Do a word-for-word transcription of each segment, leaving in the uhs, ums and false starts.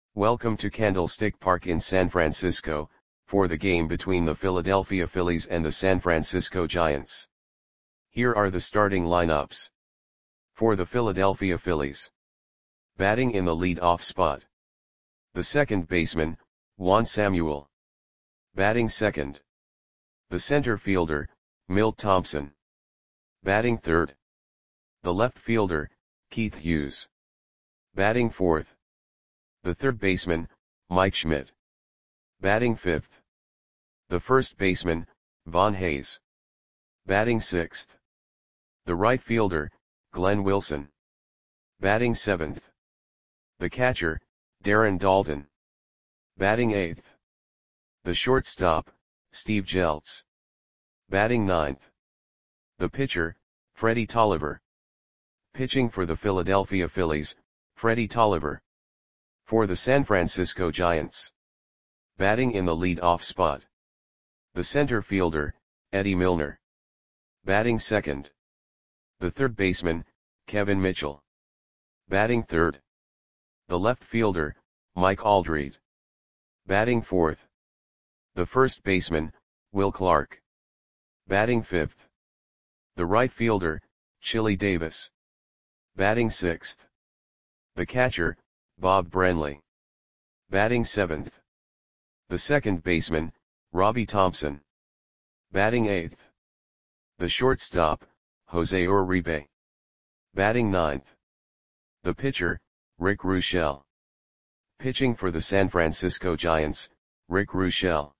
Welcome to Candlestick Park in San Francisco, for the game between the Philadelphia Phillies and the San Francisco Giants. Here are the starting lineups. For the Philadelphia Phillies. Batting in the lead-off spot. The second baseman, Juan Samuel. Batting second. The center fielder, Milt Thompson. Batting third. The left fielder, Keith Hughes. Batting fourth. The third baseman, Mike Schmidt. Batting fifth. The first baseman, Von Hayes. Batting sixth. The right fielder, Glenn Wilson. Batting seventh. The catcher, Darren Daulton. Batting eighth. The shortstop, Steve Jeltz. Batting ninth. The pitcher, Freddie Tolliver. Pitching for the Philadelphia Phillies, Freddie Tolliver. For the San Francisco Giants. Batting in the lead-off spot. The center fielder, Eddie Milner. Batting second. The third baseman, Kevin Mitchell. Batting third. The left fielder, Mike Aldrete. Batting fourth. The first baseman, Will Clark. Batting fifth. The right fielder, Chili Davis. Batting sixth. The catcher, Bob Brenly. Batting seventh. The second baseman, Robbie Thompson. Batting eighth. The shortstop, Jose Uribe. Batting ninth. The pitcher, Rick Ruschel. Pitching for the San Francisco Giants, Rick Ruschel.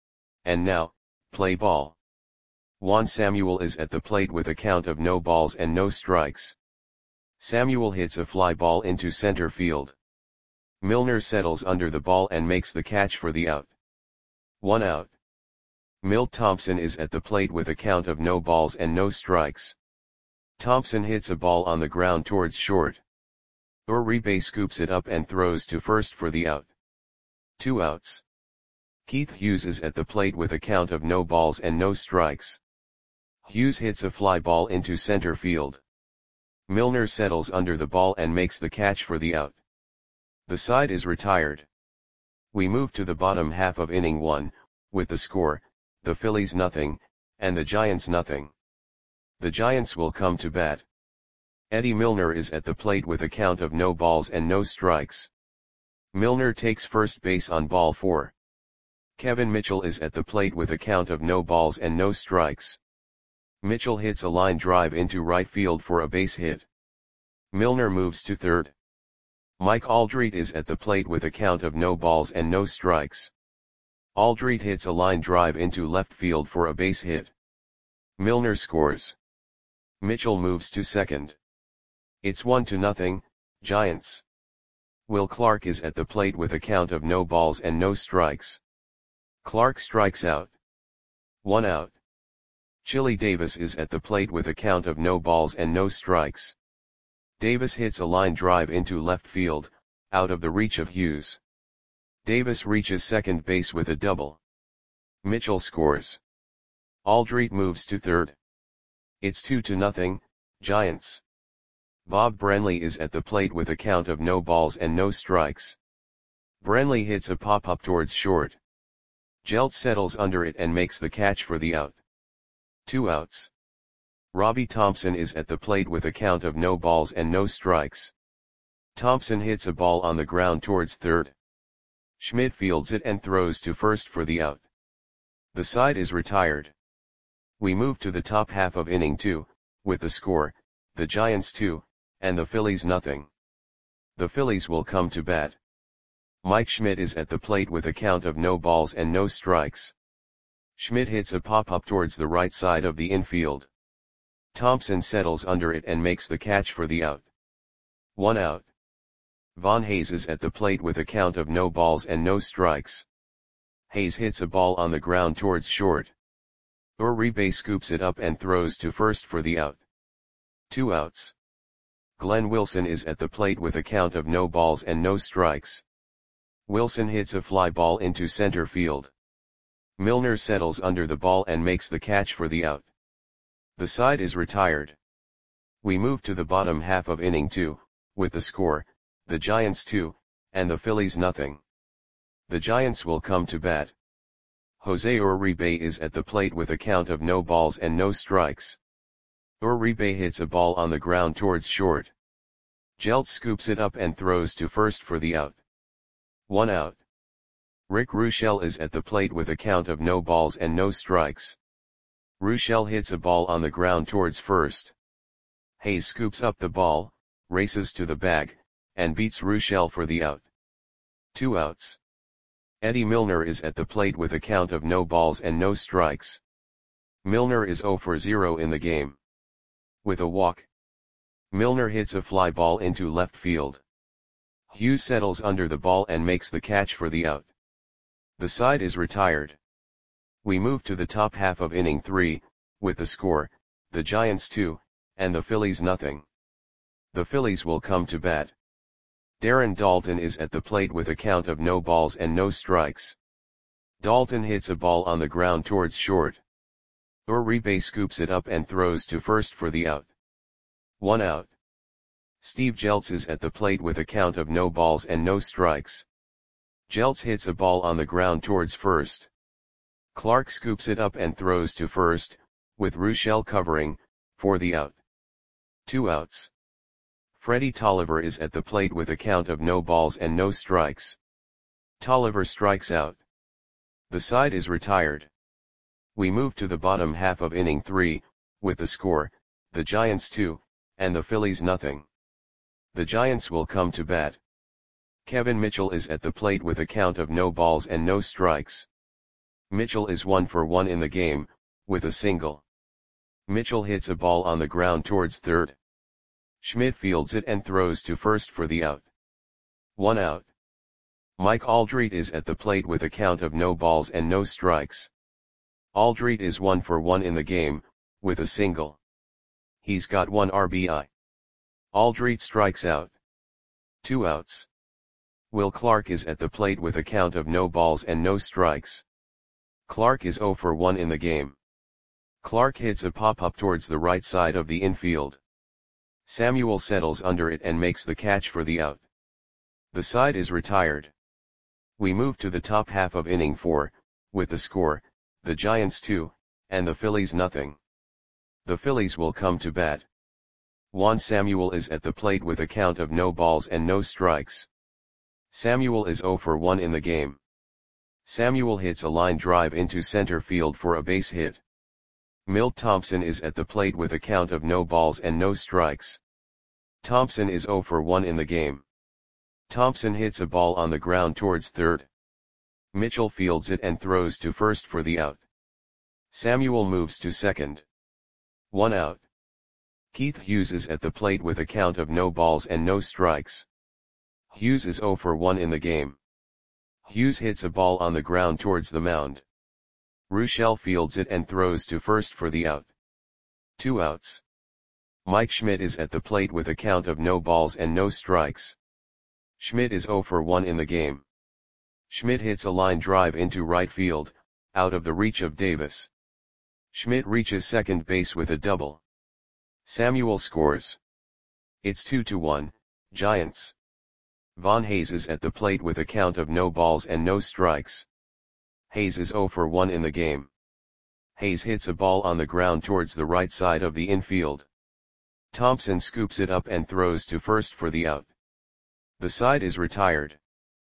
And now, play ball. Juan Samuel is at the plate with a count of no balls and no strikes. Samuel hits a fly ball into center field. Milner settles under the ball and makes the catch for the out. One out. Milt Thompson is at the plate with a count of no balls and no strikes. Thompson hits a ball on the ground towards short. Uribe scoops it up and throws to first for the out. Two outs. Keith Hughes is at the plate with a count of no balls and no strikes. Hughes hits a fly ball into center field. Milner settles under the ball and makes the catch for the out. The side is retired. We move to the bottom half of inning one, with the score, the Phillies nothing, and the Giants nothing. The Giants will come to bat. Eddie Milner is at the plate with a count of no balls and no strikes. Milner takes first base on ball four. Kevin Mitchell is at the plate with a count of no balls and no strikes. Mitchell hits a line drive into right field for a base hit. Milner moves to third. Mike Aldrete is at the plate with a count of no balls and no strikes. Aldrete hits a line drive into left field for a base hit. Milner scores. Mitchell moves to second. It's one to nothing, Giants. Will Clark is at the plate with a count of no balls and no strikes. Clark strikes out. One out. Chili Davis is at the plate with a count of no balls and no strikes. Davis hits a line drive into left field, out of the reach of Hughes. Davis reaches second base with a double. Mitchell scores. Aldrete moves to third. It's two to nothing, Giants. Bob Brenly is at the plate with a count of no balls and no strikes. Brenly hits a pop-up towards short. Jeltz settles under it and makes the catch for the out. Two outs. Robbie Thompson is at the plate with a count of no balls and no strikes. Thompson hits a ball on the ground towards third. Schmidt fields it and throws to first for the out. The side is retired. We move to the top half of inning two, with the score, the Giants two, and the Phillies nothing. The Phillies will come to bat. Mike Schmidt is at the plate with a count of no balls and no strikes. Schmidt hits a pop-up towards the right side of the infield. Thompson settles under it and makes the catch for the out. One out. Von Hayes is at the plate with a count of no balls and no strikes. Hayes hits a ball on the ground towards short. Uribe scoops it up and throws to first for the out. Two outs. Glenn Wilson is at the plate with a count of no balls and no strikes. Wilson hits a fly ball into center field. Milner settles under the ball and makes the catch for the out. The side is retired. We move to the bottom half of inning two, with the score, the Giants two, and the Phillies nothing. The Giants will come to bat. Jose Uribe is at the plate with a count of no balls and no strikes. Uribe hits a ball on the ground towards short. Jeltz scoops it up and throws to first for the out. One out. Rick Ruschel is at the plate with a count of no balls and no strikes. Ruschel hits a ball on the ground towards first. Hayes scoops up the ball, races to the bag, and beats Ruschel for the out. Two outs. Eddie Milner is at the plate with a count of no balls and no strikes. Milner is zero for zero in the game. With a walk, Milner hits a fly ball into left field. Hughes settles under the ball and makes the catch for the out. The side is retired. We move to the top half of inning three, with the score, the Giants two, and the Phillies nothing. The Phillies will come to bat. Darren Daulton is at the plate with a count of no balls and no strikes. Daulton hits a ball on the ground towards short. Uribe scoops it up and throws to first for the out. One out. Steve Jeltz is at the plate with a count of no balls and no strikes. Jeltz hits a ball on the ground towards first. Clark scoops it up and throws to first, with Ruschel covering, for the out. Two outs. Freddie Tolliver is at the plate with a count of no balls and no strikes. Tolliver strikes out. The side is retired. We move to the bottom half of inning three, with the score, the Giants two, and the Phillies nothing. The Giants will come to bat. Kevin Mitchell is at the plate with a count of no balls and no strikes. Mitchell is one for one in the game, with a single. Mitchell hits a ball on the ground towards third. Schmidt fields it and throws to first for the out. One out. Mike Aldrete is at the plate with a count of no balls and no strikes. Aldrete is one for one in the game, with a single. He's got one R B I. Aldrete strikes out. Two outs. Will Clark is at the plate with a count of no balls and no strikes. Clark is zero for one in the game. Clark hits a pop-up towards the right side of the infield. Samuel settles under it and makes the catch for the out. The side is retired. We move to the top half of inning four, with the score, the Giants two, and the Phillies nothing. The Phillies will come to bat. Juan Samuel is at the plate with a count of no balls and no strikes. Samuel is zero for one in the game. Samuel hits a line drive into center field for a base hit. Milt Thompson is at the plate with a count of no balls and no strikes. Thompson is zero for one in the game. Thompson hits a ball on the ground towards third. Mitchell fields it and throws to first for the out. Samuel moves to second. One out. Keith Hughes is at the plate with a count of no balls and no strikes. Hughes is zero for one in the game. Hughes hits a ball on the ground towards the mound. Ruschel fields it and throws to first for the out. Two outs. Mike Schmidt is at the plate with a count of no balls and no strikes. Schmidt is zero for one in the game. Schmidt hits a line drive into right field, out of the reach of Davis. Schmidt reaches second base with a double. Samuel scores. It's two to one, Giants. Von Hayes is at the plate with a count of no balls and no strikes. Hayes is zero for one in the game. Hayes hits a ball on the ground towards the right side of the infield. Thompson scoops it up and throws to first for the out. The side is retired.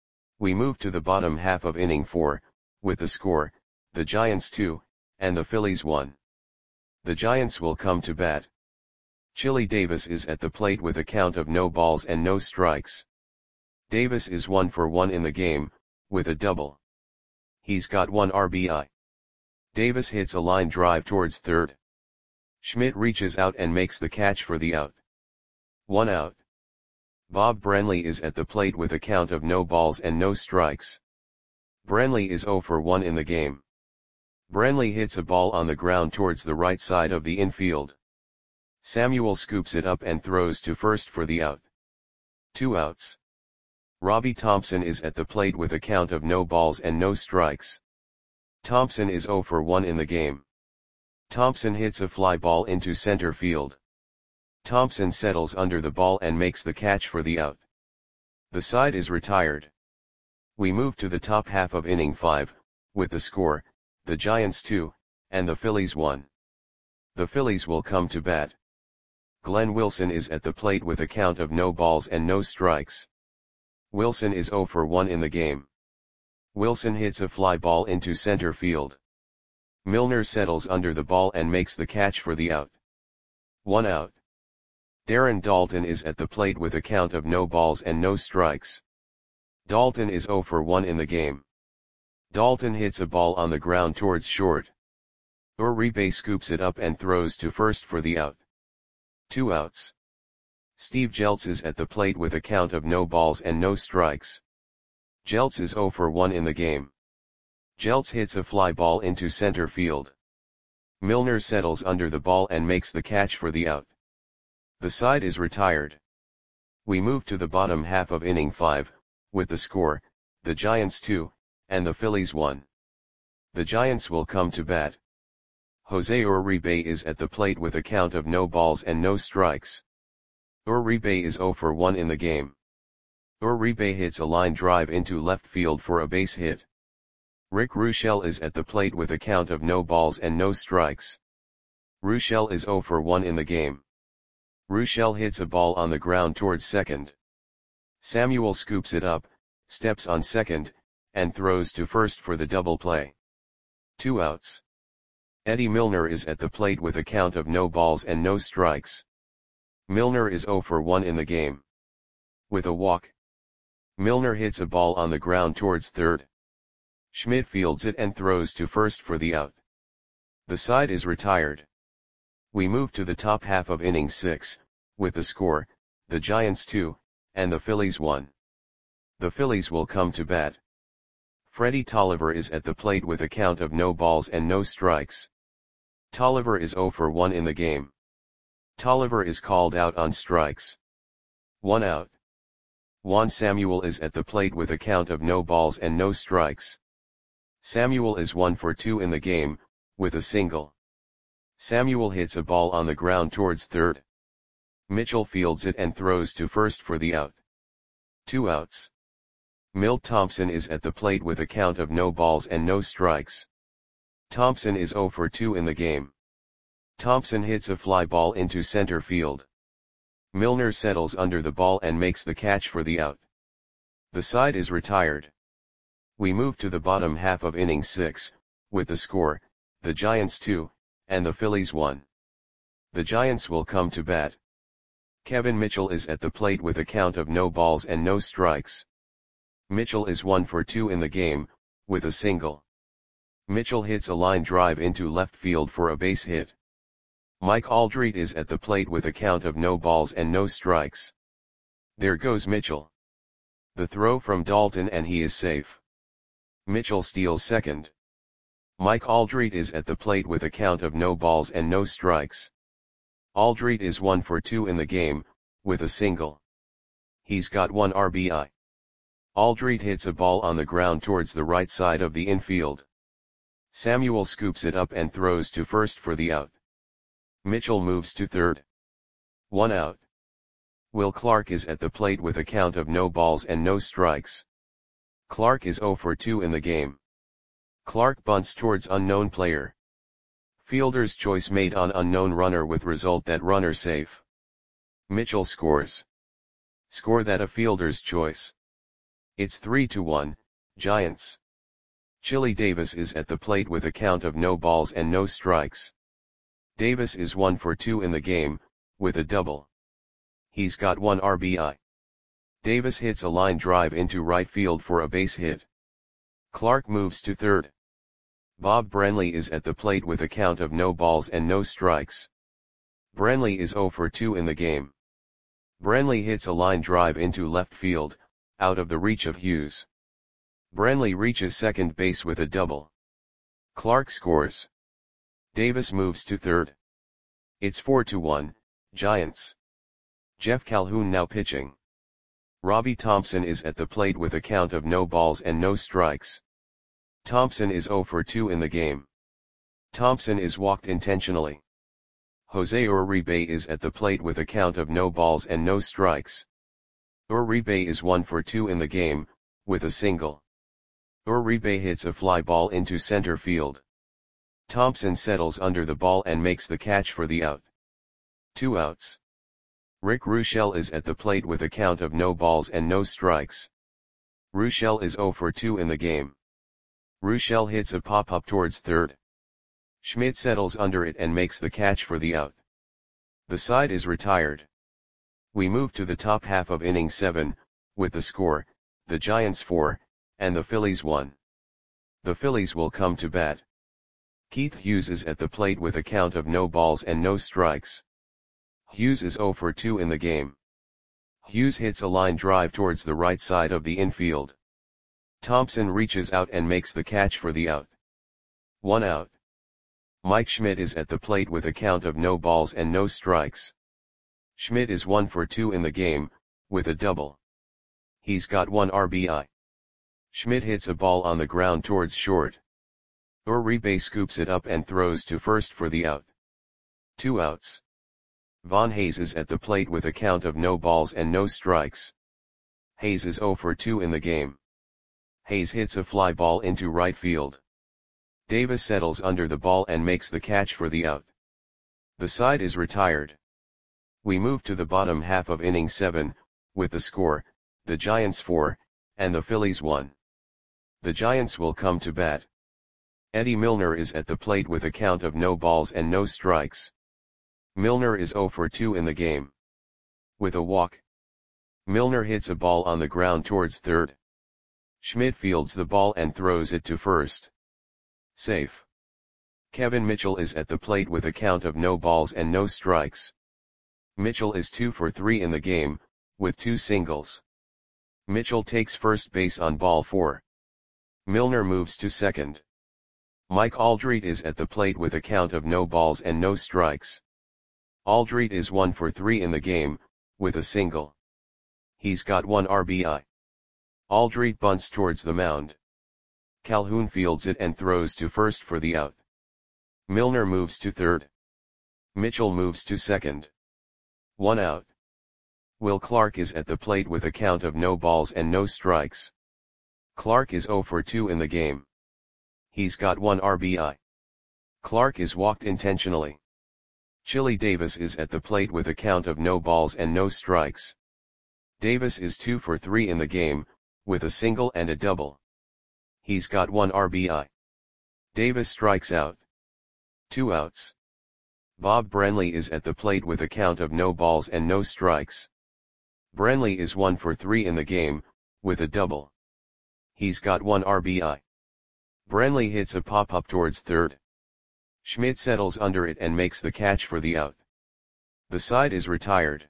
We move to the bottom half of inning four, with the score, the Giants two, and the Phillies one. The Giants will come to bat. Chili Davis is at the plate with a count of no balls and no strikes. Davis is one for one in the game, with a double. He's got one R B I. Davis hits a line drive towards third. Schmidt reaches out and makes the catch for the out. One out. Bob Brenly is at the plate with a count of no balls and no strikes. Brenly is zero for one in the game. Brenly hits a ball on the ground towards the right side of the infield. Samuel scoops it up and throws to first for the out. Two outs. Robbie Thompson is at the plate with a count of no balls and no strikes. Thompson is zero for one in the game. Thompson hits a fly ball into center field. Thompson settles under the ball and makes the catch for the out. The side is retired. We move to the top half of inning five, with the score, the Giants two, and the Phillies one. The Phillies will come to bat. Glenn Wilson is at the plate with a count of no balls and no strikes. Wilson is oh for one in the game. Wilson hits a fly ball into center field. Milner settles under the ball and makes the catch for the out. One out. Darren Daulton is at the plate with a count of no balls and no strikes. Daulton is oh for one in the game. Daulton hits a ball on the ground towards short. Uribe scoops it up and throws to first for the out. Two outs. Steve Jeltz is at the plate with a count of no balls and no strikes. Jeltz is oh for one in the game. Jeltz hits a fly ball into center field. Milner settles under the ball and makes the catch for the out. The side is retired. We move to the bottom half of inning five, with the score, the Giants two, and the Phillies one. The Giants will come to bat. Jose Uribe is at the plate with a count of no balls and no strikes. Uribe is oh for one in the game. Uribe hits a line drive into left field for a base hit. Rick Ruschel is at the plate with a count of no balls and no strikes. Ruschel is oh for one in the game. Ruschel hits a ball on the ground towards second. Samuel scoops it up, steps on second, and throws to first for the double play. Two outs. Eddie Milner is at the plate with a count of no balls and no strikes. Milner is oh for one in the game. With a walk. Milner hits a ball on the ground towards third. Schmidt fields it and throws to first for the out. The side is retired. We move to the top half of inning six, with the score, the Giants two, and the Phillies one. The Phillies will come to bat. Freddie Tolliver is at the plate with a count of no balls and no strikes. Tolliver is oh for one in the game. Tolliver is called out on strikes. One out. Juan Samuel is at the plate with a count of no balls and no strikes. Samuel is one for two in the game, with a single. Samuel hits a ball on the ground towards third. Mitchell fields it and throws to first for the out. Two outs. Milt Thompson is at the plate with a count of no balls and no strikes. Thompson is oh for two in the game. Thompson hits a fly ball into center field. Milner settles under the ball and makes the catch for the out. The side is retired. We move to the bottom half of inning six, with the score, the Giants two, and the Phillies one. The Giants will come to bat. Kevin Mitchell is at the plate with a count of no balls and no strikes. Mitchell is one for two in the game, with a single. Mitchell hits a line drive into left field for a base hit. Mike Aldrete is at the plate with a count of no balls and no strikes. There goes Mitchell. The throw from Daulton and he is safe. Mitchell steals second. Mike Aldrete is at the plate with a count of no balls and no strikes. Aldrete is one for two in the game, with a single. He's got one R B I. Aldrete hits a ball on the ground towards the right side of the infield. Samuel scoops it up and throws to first for the out. Mitchell moves to third. One out. Will Clark is at the plate with a count of no balls and no strikes. Clark is oh for two in the game. Clark bunts towards unknown player. Fielder's choice made on unknown runner with result that runner safe. Mitchell scores. Score that a fielder's choice. It's three to one, Giants. Chili Davis is at the plate with a count of no balls and no strikes. Davis is one for two in the game, with a double. He's got one R B I. Davis hits a line drive into right field for a base hit. Clark moves to third. Bob Brenly is at the plate with a count of no balls and no strikes. Brenly is oh for two in the game. Brenly hits a line drive into left field, out of the reach of Hughes. Brenly reaches second base with a double. Clark scores. Davis moves to third. It's four to one, Giants. Jeff Calhoun now pitching. Robbie Thompson is at the plate with a count of no balls and no strikes. Thompson is oh for two in the game. Thompson is walked intentionally. Jose Uribe is at the plate with a count of no balls and no strikes. Uribe is one for two in the game, with a single. Uribe hits a fly ball into center field. Thompson settles under the ball and makes the catch for the out. Two outs. Rick Ruschel is at the plate with a count of no balls and no strikes. Ruschel is zero for two in the game. Ruschel hits a pop-up towards third. Schmidt settles under it and makes the catch for the out. The side is retired. We move to the top half of inning seven, with the score, the Giants four, and the Phillies one. The Phillies will come to bat. Keith Hughes is at the plate with a count of no balls and no strikes. Hughes is zero for two in the game. Hughes hits a line drive towards the right side of the infield. Thompson reaches out and makes the catch for the out. One out. Mike Schmidt is at the plate with a count of no balls and no strikes. Schmidt is one for two in the game, with a double. He's got one R B I. Schmidt hits a ball on the ground towards short. Uribe scoops it up and throws to first for the out. Two outs. Von Hayes is at the plate with a count of no balls and no strikes. Hayes is zero for two in the game. Hayes hits a fly ball into right field. Davis settles under the ball and makes the catch for the out. The side is retired. We move to the bottom half of inning seven, with the score, the Giants four, and the Phillies one. The Giants will come to bat. Eddie Milner is at the plate with a count of no balls and no strikes. Milner is zero for two in the game. With a walk. Milner hits a ball on the ground towards third. Schmidt fields the ball and throws it to first. Safe. Kevin Mitchell is at the plate with a count of no balls and no strikes. Mitchell is two for three in the game, with two singles. Mitchell takes first base on ball four. Milner moves to second. Mike Aldrete is at the plate with a count of no balls and no strikes. Aldrete is one for three in the game, with a single. He's got one R B I. Aldrete bunts towards the mound. Calhoun fields it and throws to first for the out. Milner moves to third. Mitchell moves to second. One out. Will Clark is at the plate with a count of no balls and no strikes. Clark is zero for two in the game. He's got one R B I. Clark is walked intentionally. Chili Davis is at the plate with a count of no balls and no strikes. Davis is two for three in the game, with a single and a double. He's got one R B I. Davis strikes out. Two outs. Bob Brenly is at the plate with a count of no balls and no strikes. Brenly is one for three in the game, with a double. He's got one R B I. Brenly hits a pop-up towards third. Schmidt settles under it and makes the catch for the out. The side is retired.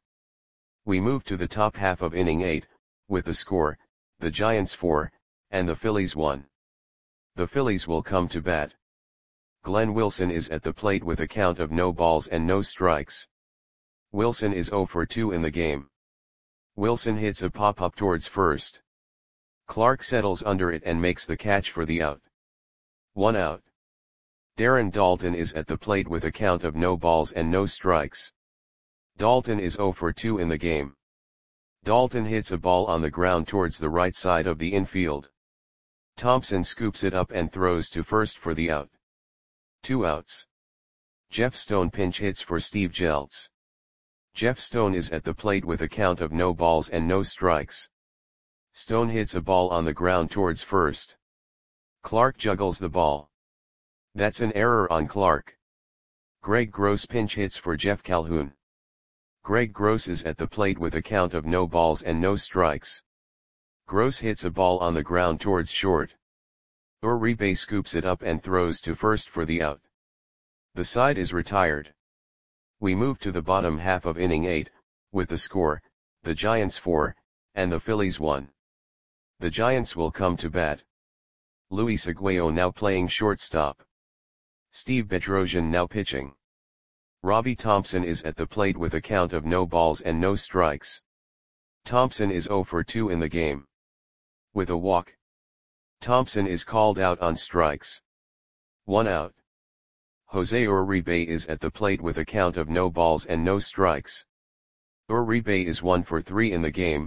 We move to the top half of inning eight, with the score, the Giants four, and the Phillies one. The Phillies will come to bat. Glenn Wilson is at the plate with a count of no balls and no strikes. Wilson is zero for two in the game. Wilson hits a pop-up towards first. Clark settles under it and makes the catch for the out. One out. Darren Daulton is at the plate with a count of no balls and no strikes. Daulton is zero for two in the game. Daulton hits a ball on the ground towards the right side of the infield. Thompson scoops it up and throws to first for the out. Two outs. Jeff Stone pinch hits for Steve Jeltz. Jeff Stone is at the plate with a count of no balls and no strikes. Stone hits a ball on the ground towards first. Clark juggles the ball. That's an error on Clark. Greg Gross pinch hits for Jeff Calhoun. Greg Gross is at the plate with a count of no balls and no strikes. Gross hits a ball on the ground towards short. Uribe scoops it up and throws to first for the out. The side is retired. We move to the bottom half of inning eight, with the score, the Giants four, and the Phillies one. The Giants will come to bat. Luis Aguayo now playing shortstop. Steve Bedrosian now pitching. Robbie Thompson is at the plate with a count of no balls and no strikes. Thompson is zero for two in the game. With a walk. Thompson is called out on strikes. One out. Jose Uribe is at the plate with a count of no balls and no strikes. Uribe is one for three in the game,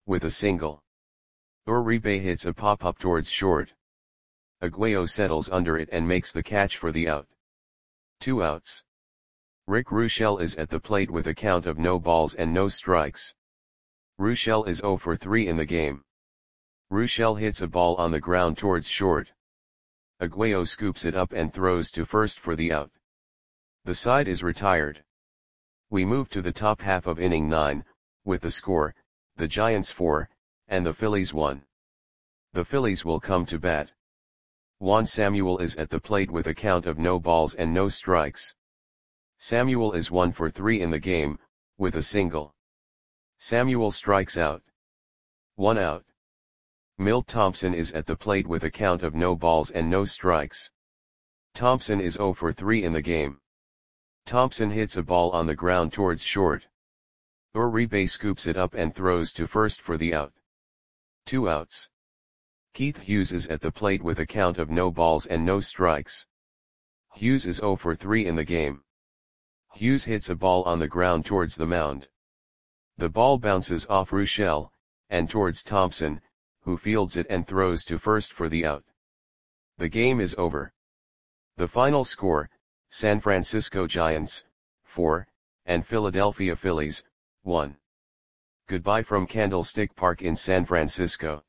with a single. Uribe hits a pop-up towards short. Aguayo settles under it and makes the catch for the out. Two outs. Rick Ruschel is at the plate with a count of no balls and no strikes. Ruschel is zero for three in the game. Ruschel hits a ball on the ground towards short. Aguayo scoops it up and throws to first for the out. The side is retired. We move to the top half of inning nine, with the score, the Giants four, and the Phillies one. The Phillies will come to bat. Juan Samuel is at the plate with a count of no balls and no strikes. Samuel is one for three in the game, with a single. Samuel strikes out. One out. Milt Thompson is at the plate with a count of no balls and no strikes. Thompson is zero for three in the game. Thompson hits a ball on the ground towards short. Uribe scoops it up and throws to first for the out. Two outs. Keith Hughes is at the plate with a count of no balls and no strikes. Hughes is zero for three in the game. Hughes hits a ball on the ground towards the mound. The ball bounces off Ruschel, and towards Thompson, who fields it and throws to first for the out. The game is over. The final score, San Francisco Giants, four, and Philadelphia Phillies, one. Goodbye from Candlestick Park in San Francisco.